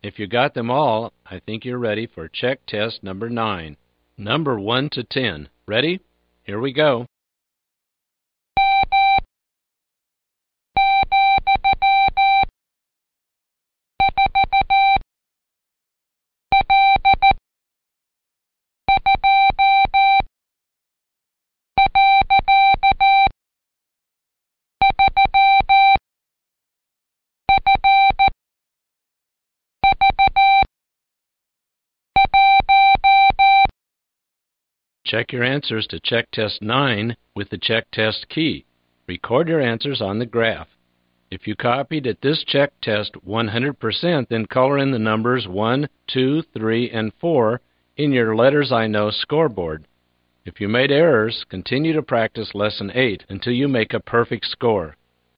If you got them all, I think you're ready for check test number 9. Number 1 to 10. Ready? Here we go. Check your answers to check test 9 with the check test key. Record your answers on the graph. If you copied at this check test 100%, then color in the numbers 1, 2, 3, and 4 in your Letters I Know scoreboard. If you made errors, continue to practice Lesson 8 until you make a perfect score.